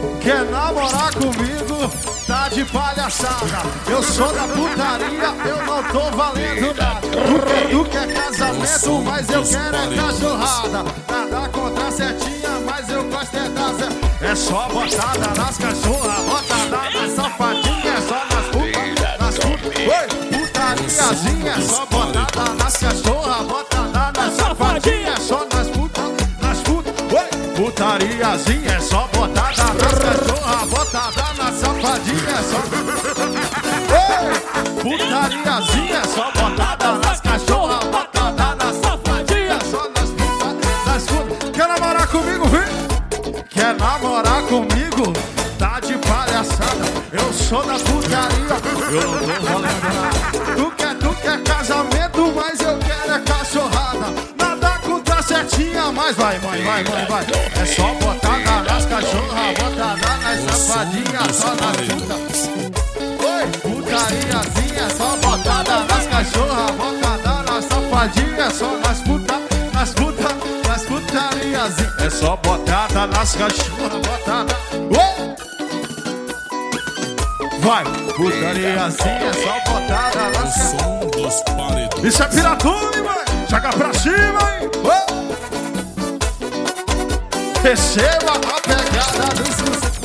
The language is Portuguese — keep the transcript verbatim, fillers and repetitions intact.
Quer namorar comigo? Tá de palhaçada. Eu sou da putaria, eu não tô valendo nada. Porque tu quer casamento, mas eu quero é cachorrada. Nada contra a setinha, mas eu gosto é da zé. É só botada nas cachorras, botada nas safadinhas, é só nas putas, nas putas. Oi, putariazinha, é só botada nas cachorras, botada nas safadinhas, é só nas putas, nas putas. Oi, putariazinha, é só botada nas cachorras, botada nas safadinhas, é só. Ei, putariazinha, é só botada nas cachorras, botada nas safadinhas, é só nas putas, nas putas. Quer namorar comigo, vem? Quer namorar comigo? Tá de palhaçada. Eu sou da putaria, eu não tô valendo nada. Tu quer, tu quer casamento, mas eu quero é cachorrada. Nada contra a setinha, mas vai, vai, vai, vai, vai. É só botada nas cachorras, botada nas safadinhas, só nas putas. Oi, putariazinha, é só botada nas cachorras, botada nas safadinhas, só nas putas, nas putas, nas putariazinhas. É só botada nas cachorras, botada. Oi! Vai, putariazinha, é só botada nas cachorras. Isso é piratone, mãe! Joga pra cima, hein! Oh! Receba a pegada do sucesso.